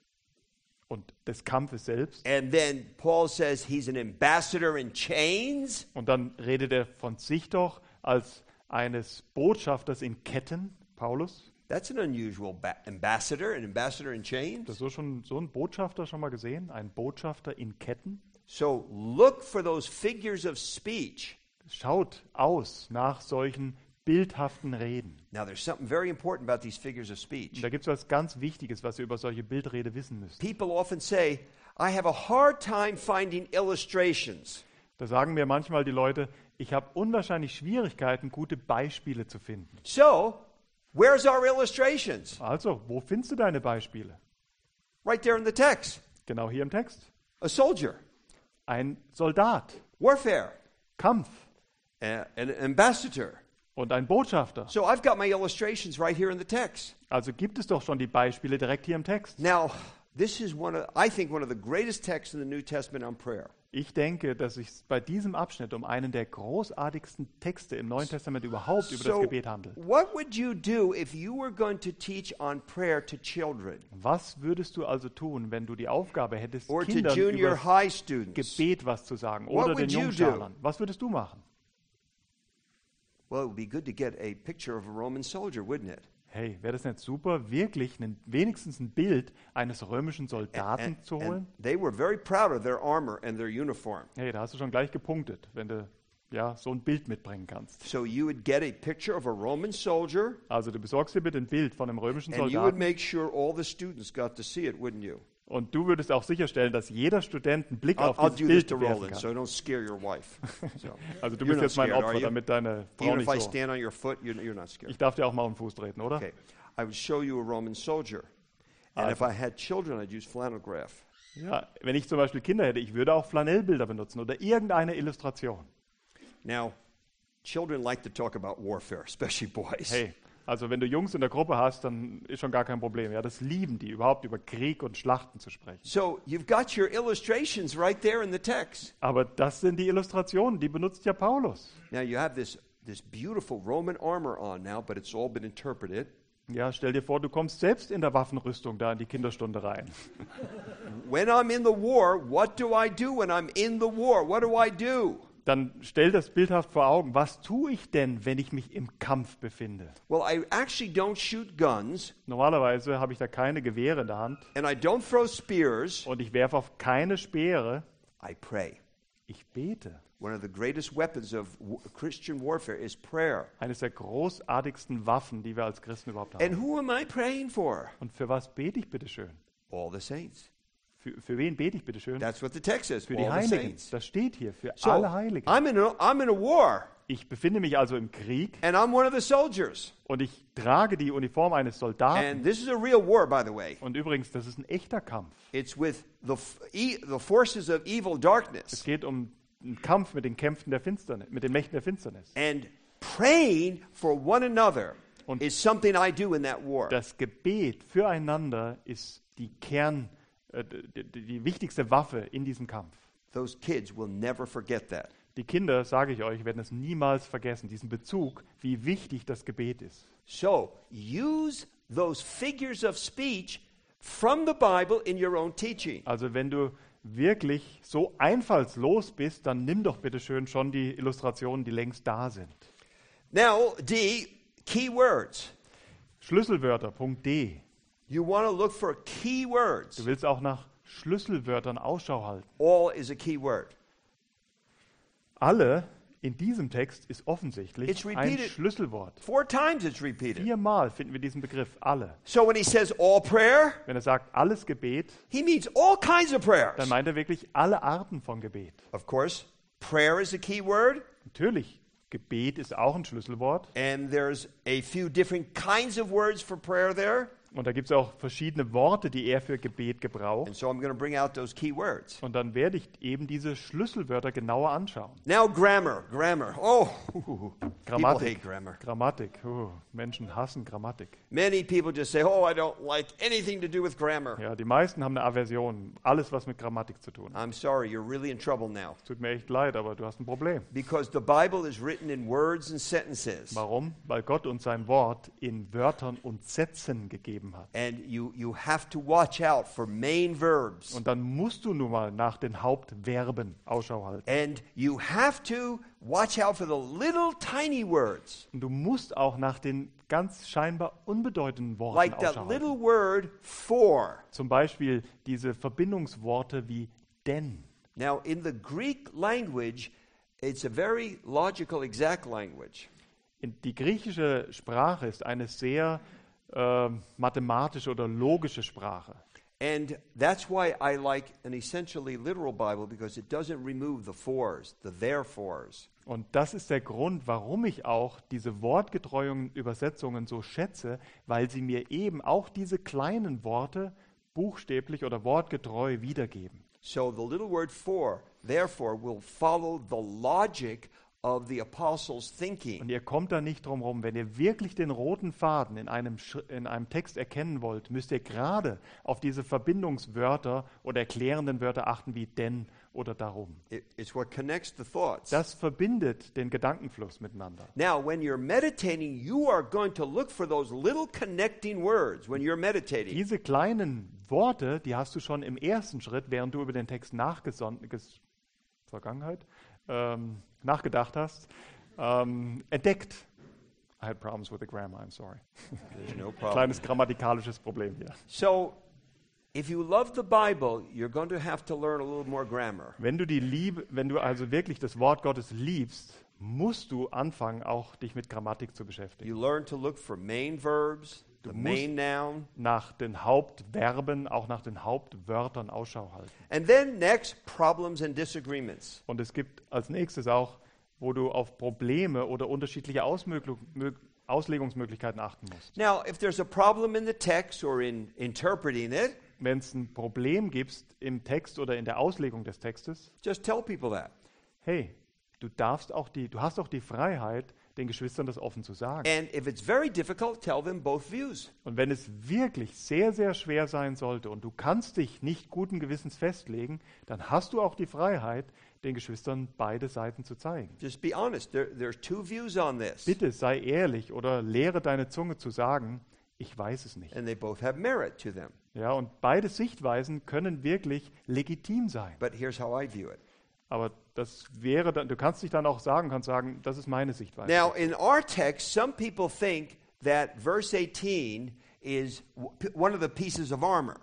und des Kampfes selbst. And then Paul says he's an ambassador in chains. Und dann redet er von sich doch als eines Botschafters in Ketten, Paulus. That's an unusual ba- ambassador, an ambassador in Hast chains. du so schon so einen Botschafter schon mal gesehen? Ein Botschafter in Ketten? So look for those figures of speech. Schaut aus nach solchen bildhaften Reden. Now, there's something very important about these figures of Und speech. da gibt es was ganz Wichtiges, was ihr über solche Bildrede wissen müsst. People often say, I have a hard time finding illustrations. Da sagen mir manchmal die Leute, ich habe unwahrscheinlich Schwierigkeiten, gute Beispiele zu finden. So, where's our illustrations? Also, wo findest du deine Beispiele? Right there in the text. Genau hier im Text. A soldier, Ein Soldat, warfare, Kampf a- an ambassador. und ein Botschafter. So I've got my illustrations right here in the text. Also gibt es doch schon die Beispiele direkt hier im Text. Now, this is one of, I think, one of the greatest texts in the New Testament on prayer. Ich denke, dass es bei diesem Abschnitt um einen der großartigsten Texte im Neuen Testament überhaupt über das So, Gebet handelt. what would you do if you were going to teach on prayer to children Was würdest du also tun, wenn du die Aufgabe hättest, or to Kindern junior über high students? Gebet was zu sagen What oder den would you Jungschalern? Was würdest du machen? Well, it would be good to get a picture of a Roman soldier, wouldn't it? Hey, wäre das nicht super, wirklich einen, wenigstens ein Bild eines römischen Soldaten And, zu and holen? they were very proud of their armor and their uniform. Hey, da hast du schon gleich gepunktet, wenn du ja, so ein Bild mitbringen kannst. So you would get a picture of a Roman soldier, Also du besorgst dir bitte ein Bild von einem römischen and you would Soldaten make sure all the students got to see it, wouldn't you? und du würdest auch sicherstellen, dass jeder Student einen Blick I'll, auf I'll dieses do this Bild to werfen Roland, kann. so don't scare your wife. So, Also du You're bist not jetzt mein scared, are Opfer, you? damit deine Frau even if I nicht so... stand on your foot, you're, you're not scared. Ich darf dir auch mal auf den Fuß treten, oder? Okay, I would show you a Roman soldier. And if I had children, I'd use flannel graph. Ja, wenn ich zum Beispiel Kinder hätte, ich würde auch Flanellbilder benutzen oder irgendeine Illustration. Now, children like to talk about warfare, especially boys. Hey, also wenn du Jungs in der Gruppe hast, dann ist schon gar kein Problem. Ja, das lieben die, überhaupt über Krieg und Schlachten zu sprechen. So you've got your illustrations right there in the text. Aber das sind die Illustrationen, die benutzt ja Paulus. Now you have this, this beautiful Roman armor on now, but it's all been interpreted. Ja, stell dir vor, du kommst selbst in der Waffenrüstung da in die Kinderstunde rein. When I'm in the war, what do I do when I'm in the war? What do I do? Dann stell das bildhaft vor Augen. Was tue ich denn, wenn ich mich im Kampf befinde? Well, I actually don't shoot guns, Normalerweise habe ich da keine Gewehre in der Hand and I don't throw spears. und ich werfe auf keine Speere. I pray. Ich bete. One of the greatest weapons of w- Christian warfare is prayer. Eines der großartigsten Waffen, die wir als Christen überhaupt haben. And who am I praying for? Und für was bete ich bitte schön? All the saints. Für, für wen bete ich bitte schön? That's what the text says. Für die All the Heiligen. saints. Das steht hier, für So alle Heiligen. I'm in a, I'm in a war. Ich befinde mich also im Krieg and I'm one of the soldiers. und ich trage die Uniform eines Soldaten. And this is a real war, by the way. Und übrigens, das ist ein echter Kampf. It's with the, f- e- the forces of evil Es darkness. geht um einen Kampf mit den Kämpfen der Finsternis, mit den Mächten der Finsternis. And praying for one another Und is something I do in that war. Das Gebet füreinander ist die Kern, äh, die, die, die wichtigste Waffe in diesem Kampf. Those kids will never forget that. Die Kinder, sage ich euch, werden es niemals vergessen, diesen Bezug, wie wichtig das Gebet ist. So use those figures of speech from the Bible in your own teaching. Also wenn du wirklich so einfallslos bist, dann nimm doch bitte schön schon die Illustrationen, die längst da sind. Now, D, key words. Schlüsselwörter, Punkt D. You want to look for key words. Du willst auch nach Schlüsselwörtern Ausschau halten. All is a key word. Alle in diesem Text ist offensichtlich It's ein repeated. Schlüsselwort. Four times it's repeated. Viermal finden wir diesen Begriff, alle. So when he says all prayer, Wenn er sagt, alles Gebet, he means all kinds of prayers. dann meint er wirklich alle Arten von Gebet. Of course, prayer is a key word, Natürlich, Gebet ist auch ein Schlüsselwort. and there's a few different kinds of words for prayer there. Und da gibt es auch verschiedene Worte, die er für Gebet gebraucht. And so I'm going to bring out those key words. Und dann werde ich eben diese Schlüsselwörter genauer anschauen. Now, grammar. Grammar. Oh, people hate Grammatik. grammar. Grammatik. Oh, Menschen hassen Grammatik. Many people just say, oh, I don't like anything to do with grammar. Ja, die meisten haben eine Aversion. Alles, was mit Grammatik zu tun hat. I'm sorry, you're really in trouble now. Tut mir echt leid, aber du hast ein Problem. Because the Bible is written in words and sentences. Warum? Weil Gott uns sein Wort in Wörtern und Sätzen gegeben hat. And you, you have to watch out for main verbs. Und dann musst du nun mal nach den Hauptverben Ausschau halten. And you have to watch out for the little tiny words. Und du musst auch nach den ganz scheinbar unbedeutenden Worten Like that Ausschau little halten. word for. Zum Beispiel diese Verbindungsworte wie denn. Now, in the Greek language, it's a very logical, exact language. In die griechische Sprache ist eine sehr äh, mathematische oder logische Sprache. And that's why I like an essentially literal Bible, because it doesn't remove the fors, the therefores. Und das ist der Grund, warum ich auch diese wortgetreuen Übersetzungen so schätze, weil sie mir eben auch diese kleinen Worte buchstäblich oder wortgetreu wiedergeben. So the little word for, therefore, will follow the logic of the apostles' thinking. Und ihr kommt da nicht drum herum. Wenn ihr wirklich den roten Faden in einem, Sch- in einem Text erkennen wollt, müsst ihr gerade auf diese Verbindungswörter oder erklärenden Wörter achten wie denn oder darum. It, it's what connects the thoughts. Das verbindet den Gedankenfluss miteinander. Now, when you're meditating, you are going to look for those little connecting words when you're meditating. Diese kleinen Worte, die hast du schon im ersten Schritt, während du über den Text nachgeson- ges- Vergangenheit, ähm, nachgedacht hast, ähm, entdeckt. I had problems with the grammar, I'm sorry. There's no problem. Kleines grammatikalisches Problem hier. So, if you love the Bible, you're going to have to learn a little more grammar. Wenn du die Liebe, wenn du also wirklich das Wort Gottes liebst, musst du anfangen, auch dich mit Grammatik zu beschäftigen. You learn to look for main verbs, the musst- main noun, Nach den Hauptverben, auch nach den Hauptwörtern Ausschau halten. and then next, problems and disagreements. Und es gibt als nächstes auch, wo du auf Probleme oder unterschiedliche Ausmögl- mö- Auslegungsmöglichkeiten achten musst. Now, if there's a problem in the text or in interpreting it, Wenn es ein Problem gibt im Text oder in der Auslegung des Textes, just tell people that. hey, du darfst auch die, du hast auch die Freiheit, den Geschwistern das offen zu sagen. And if it's very difficult, tell them both views. Und wenn es wirklich sehr, sehr schwer sein sollte und du kannst dich nicht guten Gewissens festlegen, dann hast du auch die Freiheit, den Geschwistern beide Seiten zu zeigen. Just be honest. There, there's two views on this, Bitte sei ehrlich oder lehre deine Zunge zu sagen, ich weiß es nicht. and they both have merit to them. Ja, und beide Sichtweisen können wirklich legitim sein. But here's how I view it. Aber das wäre dann, du kannst dich dann auch sagen, kannst sagen, das ist meine Sichtweise. Now, in our text, some people think that verse eighteen is w- p- one of the pieces of armor.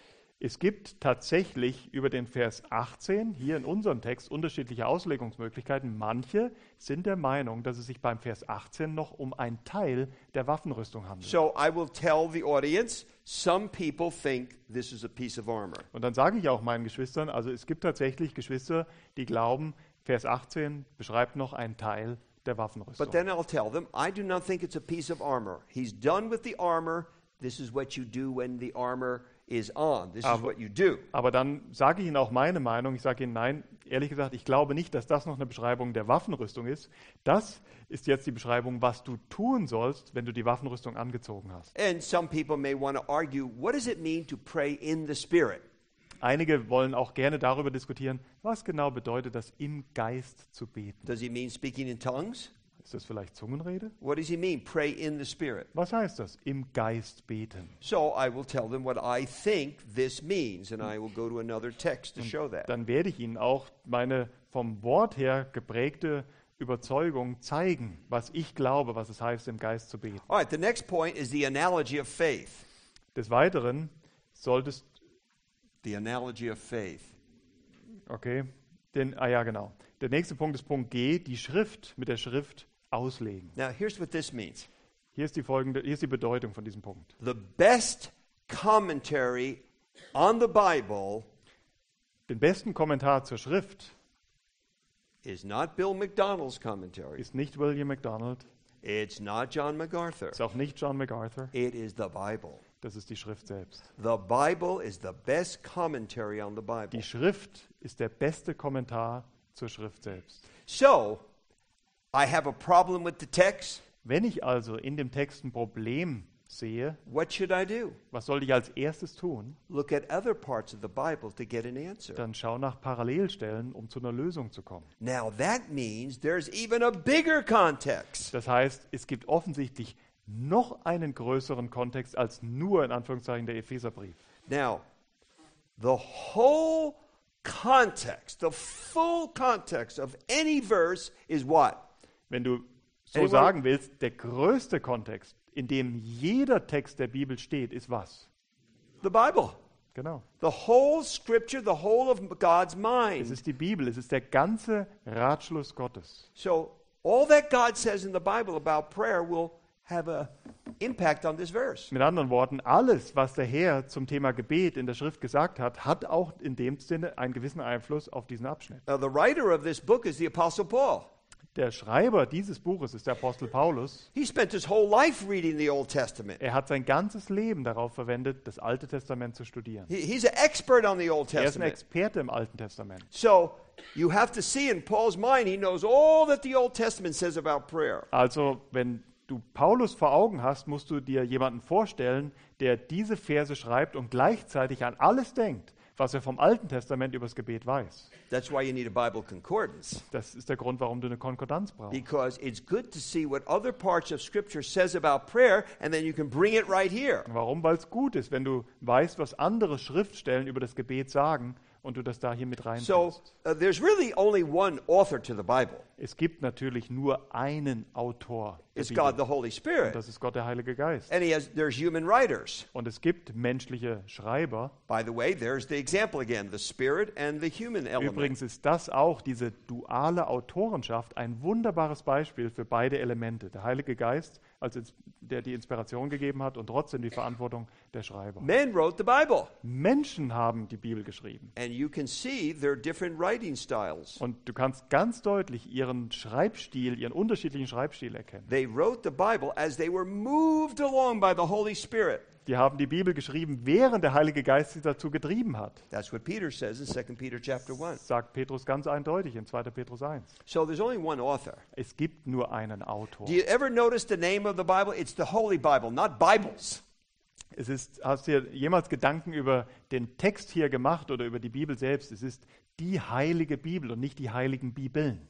Es gibt tatsächlich über den Vers achtzehn hier in unserem Text unterschiedliche Auslegungsmöglichkeiten. Manche sind der Meinung, dass es sich beim Vers achtzehn noch um einen Teil der Waffenrüstung handelt. So I will tell the audience, some people think this is a piece of armor. Und dann sage ich auch meinen Geschwistern, also es gibt tatsächlich Geschwister, die glauben, Vers achtzehn beschreibt noch einen Teil der der Waffenrüstung. But then I'll tell them, I do not think it's a piece of armor. He's done with the armor. This is what you do when the armor is on. This is Aber- what you do. Aber dann sage ich Ihnen auch meine Meinung. Ich sage Ihnen, nein, ehrlich gesagt, ich glaube nicht, dass das noch eine Beschreibung der Waffenrüstung ist. Das ist jetzt die Beschreibung, was du tun sollst, wenn du die Waffenrüstung angezogen hast. And some people may want to argue, what does it mean to pray in the Spirit? Einige wollen auch gerne darüber diskutieren, was genau bedeutet das, im Geist zu beten. Does he mean speaking in tongues? Ist das vielleicht Zungenrede? What does he mean, pray in the Spirit? Was heißt das, im Geist beten? So I will tell them what I think this means, and I will go to another text to show that. Dann werde ich Ihnen auch meine vom Wort her geprägte Überzeugung zeigen, was ich glaube, was es heißt, im Geist zu beten. All right, the next point is the analogy of faith. Des Weiteren solltest, The analogy of faith. okay, den, ah ja genau. Der nächste Punkt ist Punkt G, die Schrift mit der Schrift auslegen. Now, here's what this means. Hier ist die folgende, hier ist die Bedeutung von diesem Punkt. The best commentary on the Bible Den besten Kommentar zur Schrift is not Bill McDonald's commentary. ist nicht William MacDonald, It's not John MacArthur. ist auch nicht John MacArthur, It is the Bible. das ist die Schrift selbst. The Bible is the best commentary on the Bible. Die Schrift ist der beste Kommentar zur Schrift selbst. So, I have a problem with the text. Wenn ich also in dem Text ein Problem sehe, What should I do? was sollte ich als erstes tun? Look at other parts of the Bible to get an answer. Dann schau nach Parallelstellen, um zu einer Lösung zu kommen. Now, that means there's even a bigger context. Das heißt, es gibt offensichtlich noch einen größeren Kontext als nur in Anführungszeichen der Epheserbrief. Now, the whole context, the full context of any verse is what? Wenn du so Anyone- sagen willst, der größte Kontext, in dem jeder Text der Bibel steht, ist was? The Bible. Genau. The whole scripture, the whole of God's Es mind. ist die Bibel, es ist der ganze Ratschluss Gottes. So, all that God says in the Bible about prayer will have a impact on this verse. Mit anderen Worten, alles, was der Herr zum Thema Gebet in der Schrift gesagt hat, hat auch in dem Sinne einen gewissen Einfluss auf diesen Abschnitt. Now, the writer of this book is the Apostle Paul. Der Schreiber dieses Buches ist der Apostel Paulus. He spent his whole life reading the Old Testament. Er hat sein ganzes Leben darauf verwendet, das Alte Testament zu studieren. He- he's an expert on the Old Er ist ein Testament. Experte im Alten Testament. So, you have to see in Paul's mind, he knows all that the Old Testament says about prayer. Also, wenn du Paulus vor Augen hast, musst du dir jemanden vorstellen, der diese Verse schreibt und gleichzeitig an alles denkt, was er vom Alten Testament über das Gebet weiß. That's why you need a Bible concordance. Das ist der Grund, warum du eine Konkordanz brauchst. Because it's good to see what other parts of Scripture says about prayer, and then you can bring it right here. Warum? Weil es gut ist, wenn du weißt, was andere Schriftstellen über das Gebet sagen und du das da hier mit So reinbringst. uh, there's really only one author to the Bible. Es gibt natürlich nur einen Autor der It's God Bibel. the Holy Und Spirit. das ist Gott, der Heilige Geist. And he has there's human writers. Und es gibt menschliche Schreiber. By the way, there's the example again, the spirit and the human element. Übrigens ist das auch, diese duale Autorenschaft, ein wunderbares Beispiel für beide Elemente. Der Heilige Geist, als ins- der die Inspiration gegeben hat, und trotzdem die Verantwortung der Schreiber. Men wrote the Bible, Menschen haben die Bibel geschrieben. and you can see their different writing styles. Und du kannst ganz deutlich ihren Schreibstil, ihren unterschiedlichen Schreibstil erkennen. They wrote the Bible as they were moved along by the Holy Spirit. Die haben die Bibel geschrieben, während der Heilige Geist sie dazu getrieben hat. That's what Peter says in Second Peter chapter one. Sagt Petrus ganz eindeutig in zweiter Petrus eins. So there's only one author. Es gibt nur einen Autor. Do you ever notice the name of the Bible? It's the Holy Bible, not Bibles. Es ist, hast du dir jemals Gedanken über den Text hier gemacht oder über die Bibel selbst? Es ist die heilige Bibel und nicht die heiligen Bibeln.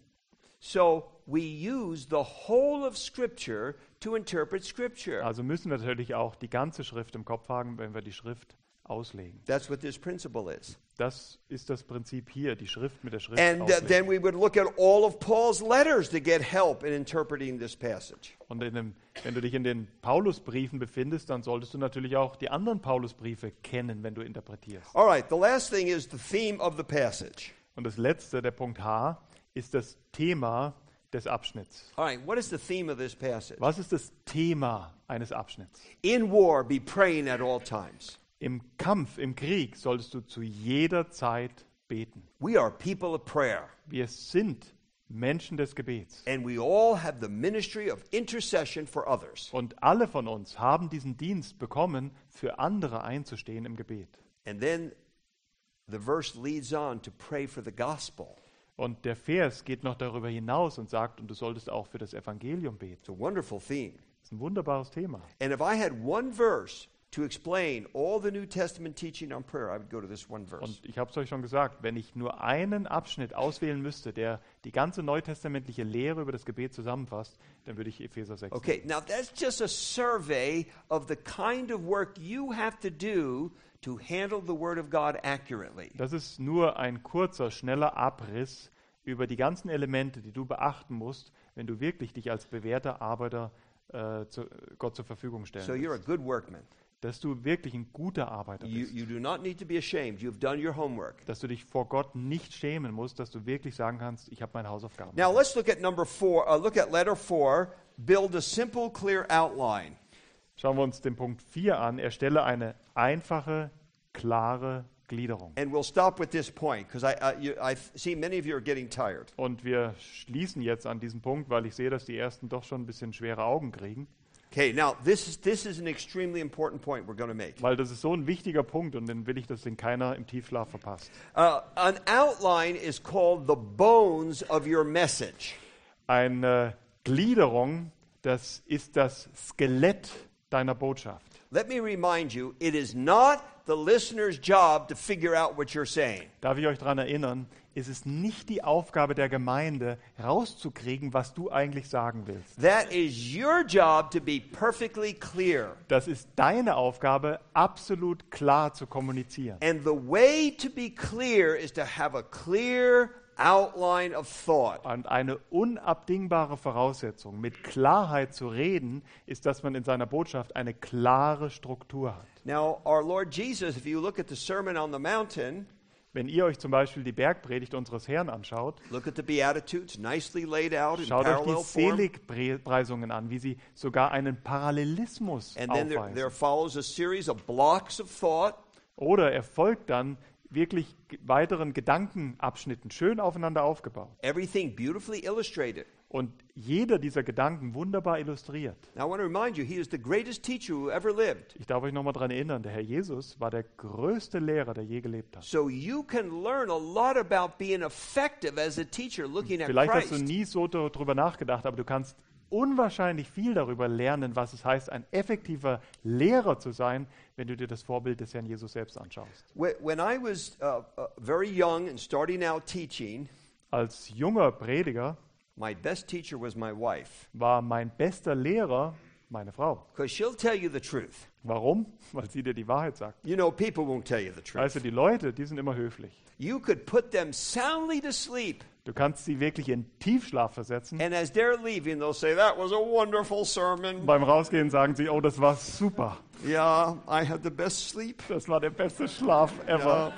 So we use the whole of Scripture to interpret Scripture. Also müssen wir natürlich auch die ganze Schrift im Kopf haben, wenn wir die Schrift auslegen. That's what this principle is. Das ist das Prinzip hier, die Schrift mit der Schrift And uh, auslegen. then we would look at all of Paul's letters to get help in interpreting this passage. Und in dem, wenn du dich in den Paulusbriefen befindest, dann solltest du natürlich auch die anderen Paulusbriefe kennen, wenn du interpretierst. All right, the last thing is the theme of the passage. Und das letzte, der Punkt H, ist das Thema des Abschnitts. All right, what is the theme of this passage? Was ist das Thema eines Abschnitts? In war, be praying at all times. Im Kampf, im Krieg solltest du zu jeder Zeit beten. We are people of prayer. Wir sind Menschen des Gebets. And we all have the ministry of intercession for others. Und alle von uns haben diesen Dienst bekommen, für andere einzustehen im Gebet. And then the verse leads on to pray for the gospel. Und der Vers geht noch darüber hinaus und sagt, und du solltest auch für das Evangelium beten. It's a wonderful theme. Das ist ein wunderbares Thema. And if I had one verse to explain all the New Testament teaching on prayer, I would go to this one verse. Und ich habe es euch schon gesagt, wenn ich nur einen Abschnitt auswählen müsste, der die ganze neutestamentliche Lehre über das Gebet zusammenfasst, dann würde ich Epheser sechs. Okay, now that's just a survey of the kind of work you have to do to handle the Word of God accurately. Das ist nur ein kurzer, schneller Abriss über die ganzen Elemente, die du beachten musst, wenn du wirklich dich als bewährter Arbeiter äh, zu, Gott zur Verfügung stellen So you're a willst. good workman. Dass du wirklich ein guter Arbeiter You, bist. you do not need to be ashamed. You've done your homework. Dass du dich vor Gott nicht schämen musst, dass du wirklich sagen kannst, ich habe meine Hausaufgaben Now gemacht. let's look at number four. Uh, look at letter four. Build a simple, clear outline. Schauen wir uns den Punkt vier an. Erstelle eine einfache, klare Gliederung. And we'll stop with this point because I, uh, you, I see many of you are getting tired. Und wir schließen jetzt an diesem Punkt, weil ich sehe, dass die Ersten doch schon ein bisschen schwere Augen kriegen. Okay, now this is this is an extremely important point we're going to make. Weil das ist so ein wichtiger Punkt und den will ich, dass den keiner im Tiefschlaf verpasst. Uh, an outline is called the bones of your message. Eine Gliederung, das ist das Skelett deiner Botschaft. Let me remind you, it is not the listener's job to figure out what you're saying. Darf ich euch daran erinnern, es ist nicht die Aufgabe der Gemeinde, rauszukriegen, was du eigentlich sagen willst. That is your job to be perfectly clear. Das ist deine Aufgabe, absolut klar zu kommunizieren. And the way to be clear is to have a clear outline of thought. Und eine unabdingbare Voraussetzung, mit Klarheit zu reden, ist, dass man in seiner Botschaft eine klare Struktur hat. Now, our Lord Jesus, if you look at the Sermon on the Mountain, Wenn ihr euch zum Beispiel die Bergpredigt unseres Herrn anschaut, look at the Beatitudes, nicely laid out in schaut euch die parallel form. Seligpreisungen an, wie sie sogar einen Parallelismus And then there, there aufweisen. follows a series of blocks of thought. Oder er folgt dann wirklich g- weiteren Gedankenabschnitten, schön aufeinander aufgebaut. Everything beautifully illustrated. Und jeder dieser Gedanken wunderbar illustriert. Now, I want to remind you, he is the greatest teacher who ever lived. Ich darf euch nochmal daran erinnern, der Herr Jesus war der größte Lehrer, der je gelebt hat. So you can learn a lot about being effective as a teacher looking at Vielleicht hast du Christ. nie so darüber nachgedacht, aber du kannst unwahrscheinlich viel darüber lernen, was es heißt, ein effektiver Lehrer zu sein, wenn du dir das Vorbild des Herrn Jesus selbst anschaust. Wh- When I was uh, uh, very young and starting out teaching, Als junger Prediger my best teacher was my wife war mein bester Lehrer meine Frau. because she'll tell you the truth. Warum? Weil sie dir die Wahrheit sagt. You know, people won't tell you the truth. Weißt du, die Leute, die sind immer höflich. You could put them soundly to sleep, Du kannst sie wirklich in Tiefschlaf versetzen. and as they're leaving, they'll say, "That was a wonderful sermon. Beim Rausgehen sagen sie, oh, das war super. Yeah, I had the best sleep." Das war der beste Schlaf ever.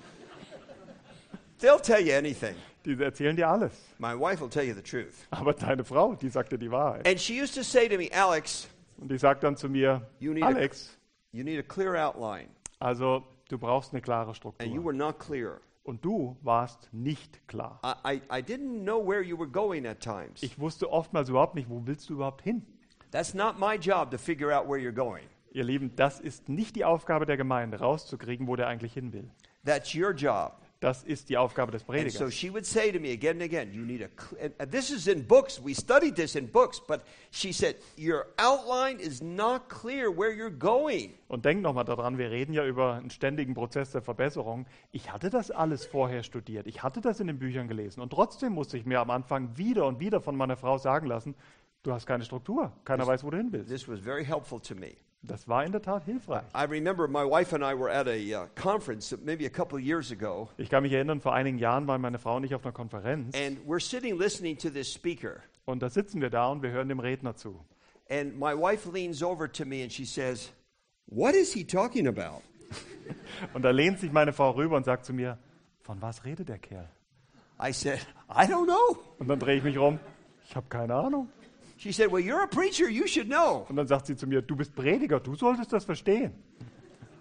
They'll tell you anything. Die erzählen dir alles. My wife will tell you the truth. Aber deine Frau, die sagt dir die Wahrheit. And she used to say to me, "Alex, Und die sagt dann zu mir, You need a- Alex, you need a clear outline." also du brauchst eine klare And you Struktur. were not clear. Und du warst nicht klar. I, I, I didn't know where you were going at times. Ich wusste oftmals überhaupt nicht, wo willst du überhaupt hin? That's not my job to figure out where you're going. Ihr Lieben, das ist nicht die Aufgabe der Gemeinde, rauszukriegen, wo der eigentlich hin will. That's your job. Das ist die Aufgabe des And so Predigers. she would say to me again and again, you need a, cl- and- and this is in books, we studied this in books, but she said, your outline is not clear where you're going. Und denk nochmal daran, wir reden ja über einen ständigen Prozess der Verbesserung. Ich hatte das alles vorher studiert, ich hatte das in den Büchern gelesen und trotzdem musste ich mir am Anfang wieder und wieder von meiner Frau sagen lassen, du hast keine Struktur, keiner weiß, wo du hin willst. This was very helpful to me. Das war in der Tat hilfreich. I remember my wife and I were at a uh, conference maybe a couple of years ago, Ich kann mich erinnern, vor einigen Jahren waren meine Frau und ich auf einer Konferenz and we're sitting listening to this speaker. und da sitzen wir da und wir hören dem Redner zu. And my wife leans over to me and she says, "What is he talking about?" Und da lehnt sich meine Frau rüber und sagt zu mir, von was redet der Kerl? I said, "I don't know." Und dann drehe ich mich rum, ich habe keine Ahnung. She said, "Well, you're a preacher, you should know." Und dann sagt sie zu mir, du bist Prediger, du solltest das verstehen.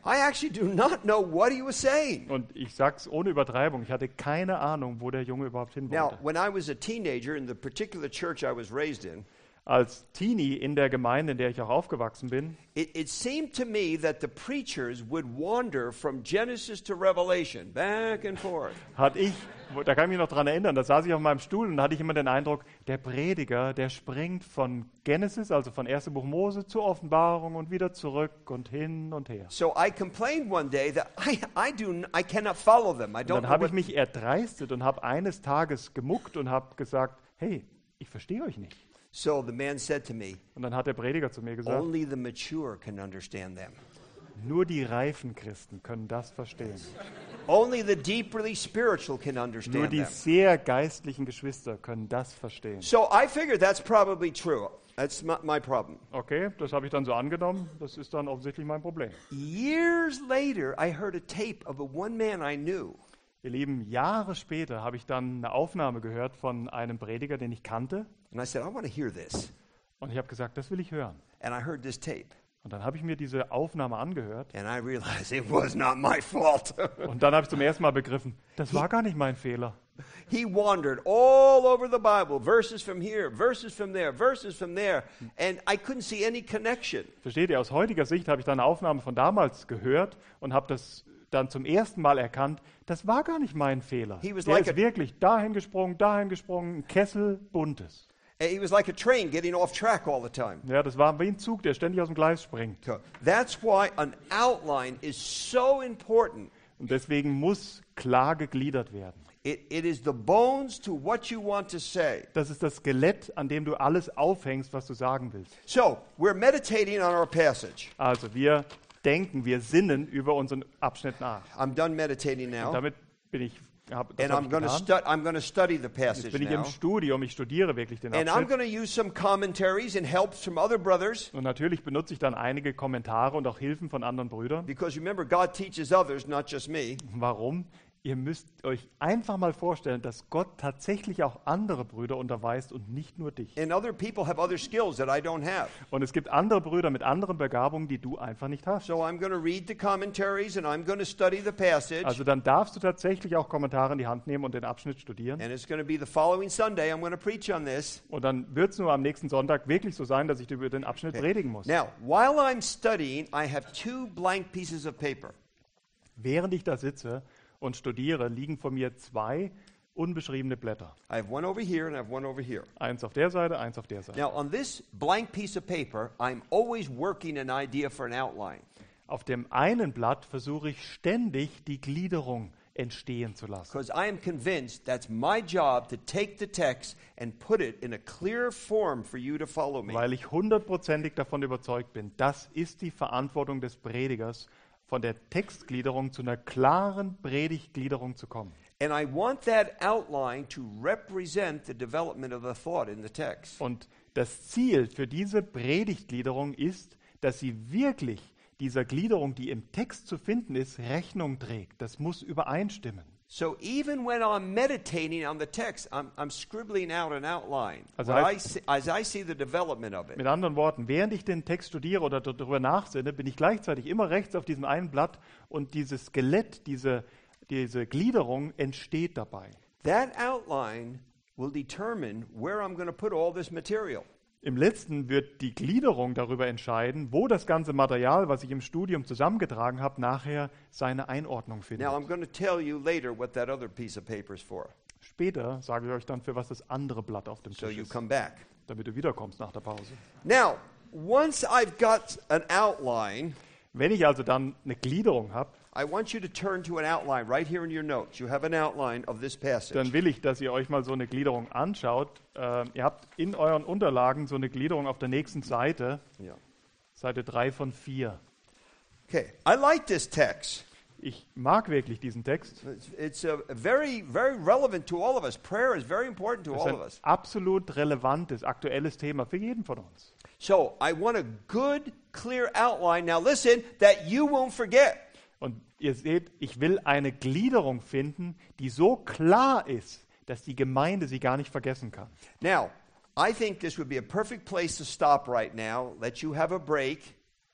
I actually do not know what he was saying. Und ich sag's ohne Übertreibung, ich hatte keine Ahnung, wo der Junge überhaupt hin Now, wollte. when I was a teenager in the particular church I was raised in, Als Teenie in der Gemeinde, in der ich auch aufgewachsen bin, it, it seemed to me that the preachers would wander from Genesis to Revelation, back and forth. hatte ich, da kann ich mich noch dran erinnern, da saß ich auf meinem Stuhl und da hatte ich immer den Eindruck, der Prediger, der springt von Genesis, also von ersten Buch Mose, zur Offenbarung und wieder zurück und hin und her. So I complained one day that I, I, do, n- I cannot follow them. I Und don't dann know habe ich what, mich erdreistet und habe eines Tages gemuckt und habe gesagt, hey, ich verstehe euch nicht. So the man said to me, Und dann hat der Prediger zu mir gesagt, only the mature can understand them. nur die reifen Christen können das verstehen. Only the deeply spiritual can Nur understand die them. sehr geistlichen Geschwister können das verstehen. So I figured that's probably true. That's my, my problem. Okay, das habe ich dann so angenommen. Das ist dann offensichtlich mein Problem. Years later, I heard a tape of a one man I knew. Ihr Lieben, Jahre später habe ich dann eine Aufnahme gehört von einem Prediger, den ich kannte. And I said, I want to hear this. Und ich habe gesagt, das will ich hören. And I heard this tape. Und dann habe ich mir diese Aufnahme angehört. And I realized it was not my fault. Und dann habe ich zum ersten Mal begriffen, das war gar nicht mein Fehler. He wandered all over the Bible, verses from here, verses from there, verses from there. And I couldn't see any connection. Versteht ihr, aus heutiger Sicht habe ich dann eine Aufnahme von damals gehört und habe das dann zum ersten Mal erkannt, das war gar nicht mein Fehler. He was Der like ist a- wirklich dahin gesprungen, dahin gesprungen, ein Kessel, buntes. And he was like a train getting off track all the time. Ja, das war wie ein Zug, der ständig aus dem Gleis springt. So that's why an outline is so important. Und deswegen muss klar gegliedert werden. It, it is the bones to what you want to say. Das ist das Skelett, an dem du alles aufhängst, was du sagen willst. So we're meditating on our passage. Also wir denken, wir sinnen über unseren Abschnitt nach. I'm done meditating now. Damit bin ich, hab, das And hab I'm ich going to getan. stu- I'm going to study the Jetzt passage bin ich now. im Studium, ich studiere wirklich den And I'm Abschnitt. going to use some commentaries and helps from other brothers. Und natürlich benutze ich dann einige Kommentare und auch Hilfen von anderen Brüdern. Because remember, God teaches others, not just me. Warum? Ihr müsst euch einfach mal vorstellen, dass Gott tatsächlich auch andere Brüder unterweist und nicht nur dich. And other people have other skills that I don't have. Und es gibt andere Brüder mit anderen Begabungen, die du einfach nicht hast. So I'm going to read the commentaries and I'm going to study the passage. Also dann darfst du tatsächlich auch Kommentare in die Hand nehmen und den Abschnitt studieren. And it's going to be the following Sunday. I'm going to preach on this. Und dann wird es nur am nächsten Sonntag wirklich so sein, dass ich über den Abschnitt predigen muss. Now, while I'm studying, I have two blank pieces of paper. Während ich da sitze und studiere, liegen vor mir zwei unbeschriebene Blätter. I have one over here and I have one over here. Eins auf der Seite, eins auf der Seite. Now, on this blank piece of paper, I'm always working an idea for an outline. Auf dem einen Blatt versuche ich ständig, die Gliederung entstehen zu lassen. Because I am convinced that's my job to take the text and put it in a clear form for you to follow me. Weil ich hundertprozentig davon überzeugt bin, das ist die Verantwortung des Predigers, von der Textgliederung zu einer klaren Predigtgliederung zu kommen. And I want that outline to represent the development of the thought in the text. Und das Ziel für diese Predigtgliederung ist, dass sie wirklich dieser Gliederung, die im Text zu finden ist, Rechnung trägt. Das muss übereinstimmen. So even when I'm meditating on the text, I'm, I'm scribbling out an outline Also what heißt- I see, as I see the development of it. Mit anderen Worten, während ich den Text studiere oder d- darüber nachsinne, bin ich gleichzeitig immer rechts auf diesem einen Blatt und dieses Skelett, diese, diese Gliederung entsteht dabei. That outline will determine where I'm going to put all this material. Im letzten wird die Gliederung darüber entscheiden, wo das ganze Material, was ich im Studium zusammengetragen habe, nachher seine Einordnung findet. Now I'm going to tell you later what that other piece of paper is for. Später sage ich euch dann, für was das andere Blatt auf dem So Tisch you ist, come back. damit du wiederkommst nach der Pause. Now, once I've got an outline, Wenn ich also dann eine Gliederung habe, I want you to turn to an outline right here in your notes. You have an outline of this passage. dann will ich, dass ihr euch mal so eine Gliederung anschaut. Äh, ihr habt in euren Unterlagen so eine Gliederung auf der nächsten Seite, Yeah. Seite drei von vier. Okay. I like this text. Ich mag wirklich diesen Text. It's, it's uh, very, very relevant to all of us. Prayer is very important to Das ist all ein of us. absolut relevantes, aktuelles Thema für jeden von uns. So I want a good, clear outline. Now listen, that you won't forget. Und ihr seht, ich will eine Gliederung finden, die so klar ist, dass die Gemeinde sie gar nicht vergessen kann. Now, I think this would be a perfect place to stop right now. Let you have a break.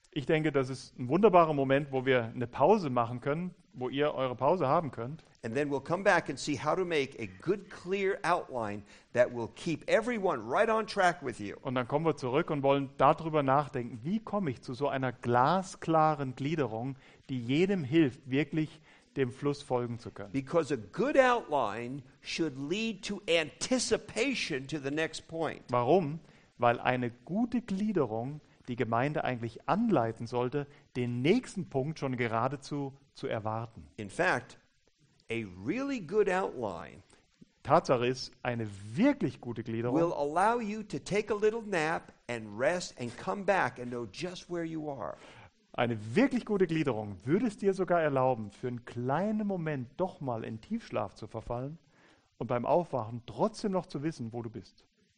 Ich denke, das ist ein wunderbarer Moment, wo wir eine Pause machen können, wo ihr eure Pause haben könnt. And then we'll come back and see how to make a good, clear outline that will keep everyone right on track with you. Und dann kommen wir zurück und wollen darüber nachdenken, wie komme ich zu so einer glasklaren Gliederung, die jedem hilft, wirklich dem Fluss folgen zu können. Because a good outline should lead to anticipation to the next point. Warum? Weil eine gute Gliederung die Gemeinde eigentlich anleiten sollte, den nächsten Punkt schon geradezu zu erwarten. In fact, a really good outline Tatsache ist, eine wirklich gute will Gliederung allow you to take a little nap and rest and come back and know just where you are. Eine wirklich gute Gliederung würde es dir sogar erlauben, für einen kleinen Moment doch mal in Tiefschlaf zu verfallen und beim Aufwachen trotzdem noch zu wissen, wo du bist.